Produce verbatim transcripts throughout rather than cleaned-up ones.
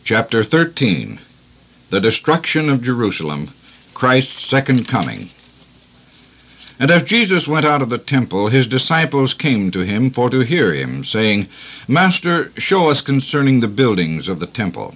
Chapter thirteen. The Destruction of Jerusalem, Christ's Second Coming. And as Jesus went out of the temple, his disciples came to him for to hear him, saying, Master, show us concerning the buildings of the temple.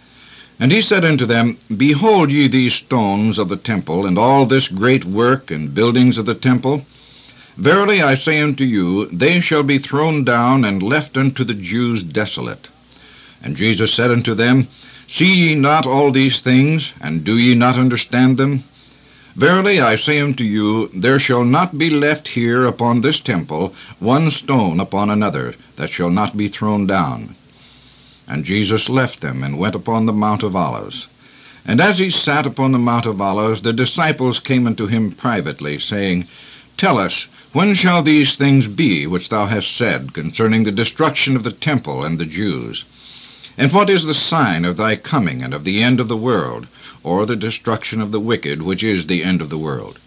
And he said unto them, Behold ye these stones of the temple, and all this great work and buildings of the temple? Verily I say unto you, they shall be thrown down and left unto the Jews desolate. And Jesus said unto them, See ye not all these things, and do ye not understand them? Verily I say unto you, there shall not be left here upon this temple one stone upon another, that shall not be thrown down. And Jesus left them, and went upon the Mount of Olives. And as he sat upon the Mount of Olives, the disciples came unto him privately, saying, Tell us, when shall these things be which thou hast said concerning the destruction of the temple and the Jews? And what is the sign of thy coming and of the end of the world, or the destruction of the wicked, which is the end of the world?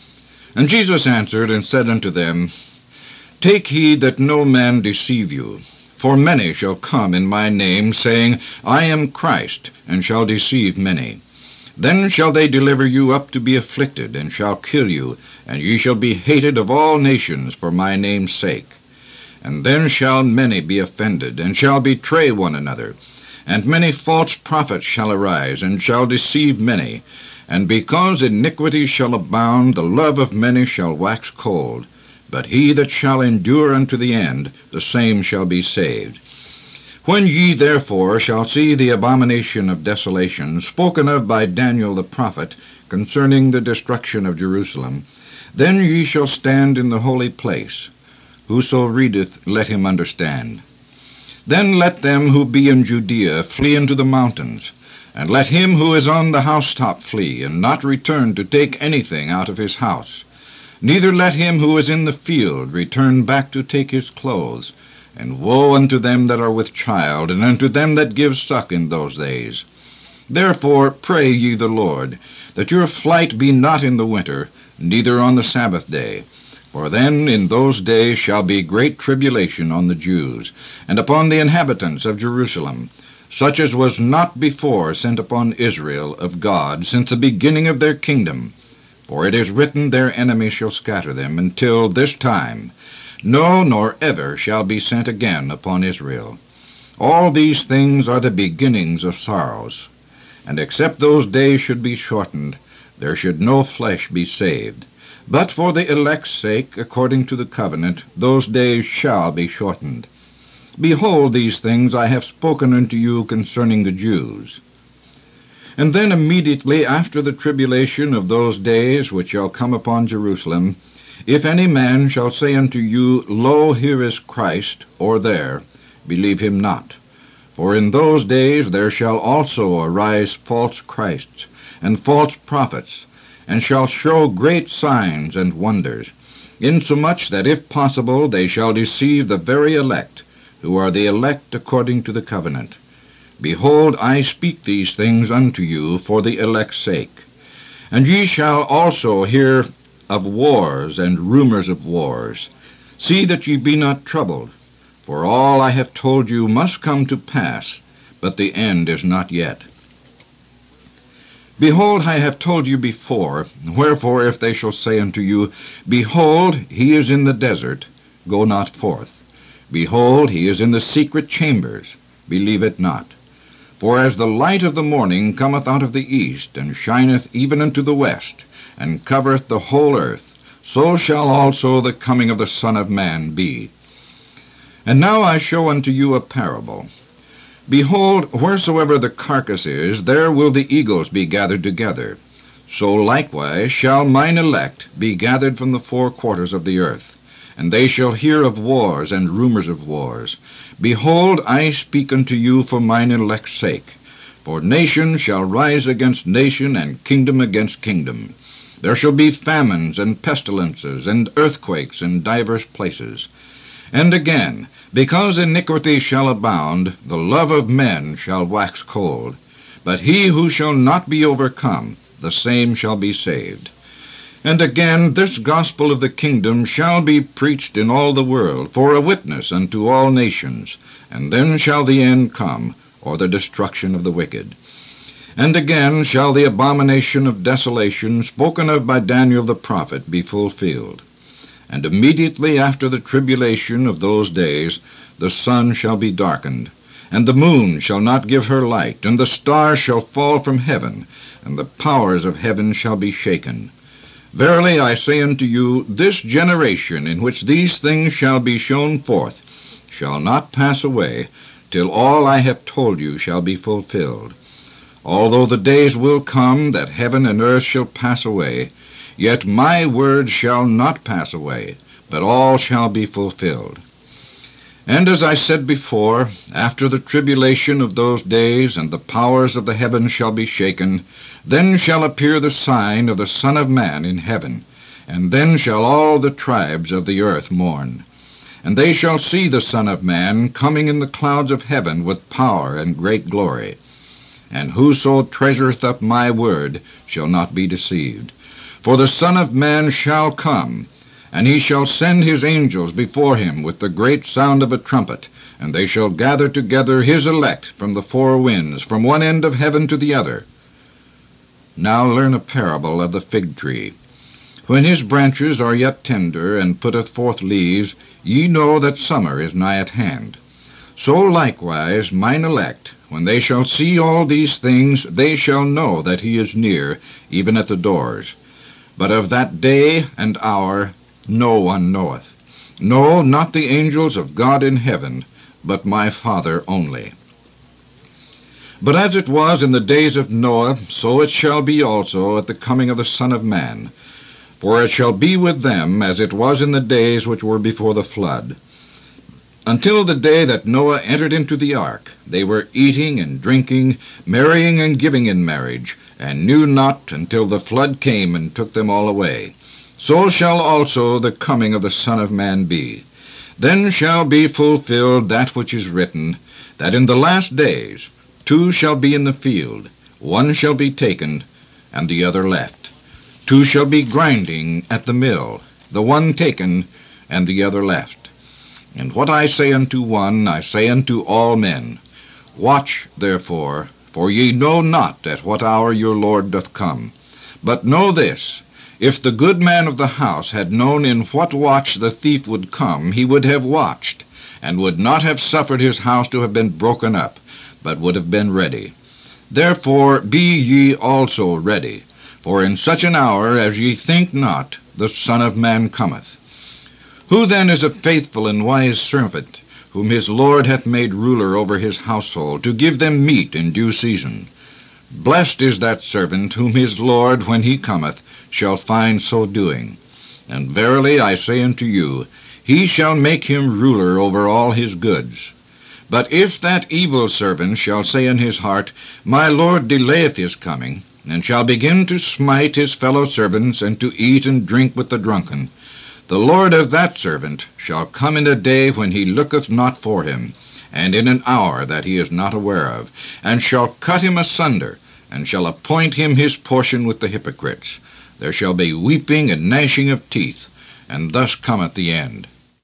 And Jesus answered and said unto them, Take heed that no man deceive you. For many shall come in my name, saying, I am Christ, and shall deceive many. Then shall they deliver you up to be afflicted, and shall kill you, and ye shall be hated of all nations for my name's sake. And then shall many be offended, and shall betray one another. And many false prophets shall arise, and shall deceive many. And because iniquity shall abound, the love of many shall wax cold. But he that shall endure unto the end, the same shall be saved. When ye therefore shall see the abomination of desolation, spoken of by Daniel the prophet, concerning the destruction of Jerusalem, then ye shall stand in the holy place. Whoso readeth, let him understand. Then let them who be in Judea flee into the mountains, and let him who is on the housetop flee, and not return to take anything out of his house. Neither let him who is in the field return back to take his clothes. And woe unto them that are with child, and unto them that give suck in those days. Therefore pray ye the Lord, that your flight be not in the winter, neither on the Sabbath day. For then in those days shall be great tribulation on the Jews, and upon the inhabitants of Jerusalem, such as was not before sent upon Israel of God since the beginning of their kingdom. For it is written, Their enemies shall scatter them until this time. No, nor ever shall be sent again upon Israel. All these things are the beginnings of sorrows. And except those days should be shortened, there should no flesh be saved. But for the elect's sake, according to the covenant, those days shall be shortened. Behold, these things I have spoken unto you concerning the Jews. And then immediately after the tribulation of those days which shall come upon Jerusalem, if any man shall say unto you, Lo, here is Christ, or there, believe him not. For in those days there shall also arise false Christs, and false prophets, and shall show great signs and wonders, insomuch that if possible they shall deceive the very elect, who are the elect according to the covenant. Behold, I speak these things unto you for the elect's sake. And ye shall also hear of wars and rumors of wars. See that ye be not troubled, for all I have told you must come to pass, but the end is not yet. Behold, I have told you before, wherefore if they shall say unto you, Behold, he is in the desert, go not forth. Behold, he is in the secret chambers, believe it not. For as the light of the morning cometh out of the east, and shineth even unto the west, and covereth the whole earth, so shall also the coming of the Son of Man be. And now I show unto you a parable. Behold, wheresoever the carcass is, there will the eagles be gathered together. So likewise shall mine elect be gathered from the four quarters of the earth. And they shall hear of wars and rumors of wars. Behold, I speak unto you for mine elect's sake. For nation shall rise against nation, and kingdom against kingdom. There shall be famines and pestilences and earthquakes in divers places. And again, because iniquity shall abound, the love of men shall wax cold. But he who shall not be overcome, the same shall be saved. And again, this gospel of the kingdom shall be preached in all the world, for a witness unto all nations. And then shall the end come. or the destruction of the wicked. And again shall the abomination of desolation spoken of by Daniel the prophet be fulfilled. And immediately after the tribulation of those days the sun shall be darkened, and the moon shall not give her light, and the stars shall fall from heaven, and the powers of heaven shall be shaken. Verily I say unto you, this generation in which these things shall be shown forth shall not pass away, till all I have told you shall be fulfilled. Although the days will come that heaven and earth shall pass away, yet my words shall not pass away, but all shall be fulfilled. And as I said before, after the tribulation of those days, and the powers of the heavens shall be shaken, then shall appear the sign of the Son of Man in heaven, and then shall all the tribes of the earth mourn. And they shall see the Son of Man coming in the clouds of heaven with power and great glory. And whoso treasureth up my word shall not be deceived. For the Son of Man shall come, and he shall send his angels before him with the great sound of a trumpet, and they shall gather together his elect from the four winds, from one end of heaven to the other. Now learn a parable of the fig tree. When his branches are yet tender, and putteth forth leaves, ye know that summer is nigh at hand. So likewise mine elect, when they shall see all these things, they shall know that he is near, even at the doors. But of that day and hour no one knoweth, no, not the angels of God in heaven, but my Father only. But as it was in the days of Noah, so it shall be also at the coming of the Son of Man. For it shall be with them as it was in the days which were before the flood. Until the day that Noah entered into the ark, they were eating and drinking, marrying and giving in marriage, and knew not until the flood came and took them all away. So shall also the coming of the Son of Man be. Then shall be fulfilled that which is written, that in the last days two shall be in the field, one shall be taken, and the other left. Two shall be grinding at the mill, the one taken, and the other left. And what I say unto one, I say unto all men, Watch therefore, for ye know not at what hour your Lord doth come. But know this, if the good man of the house had known in what watch the thief would come, he would have watched, and would not have suffered his house to have been broken up, but would have been ready. Therefore be ye also ready, for in such an hour as ye think not, the Son of Man cometh. Who then is a faithful and wise servant, whom his Lord hath made ruler over his household, to give them meat in due season? Blessed is that servant whom his Lord, when he cometh, shall find so doing. And verily I say unto you, he shall make him ruler over all his goods. But if that evil servant shall say in his heart, My Lord delayeth his coming, and shall begin to smite his fellow servants, and to eat and drink with the drunken, the Lord of that servant shall come in a day when he looketh not for him, and in an hour that he is not aware of, and shall cut him asunder, and shall appoint him his portion with the hypocrites. There shall be weeping and gnashing of teeth, and thus cometh the end.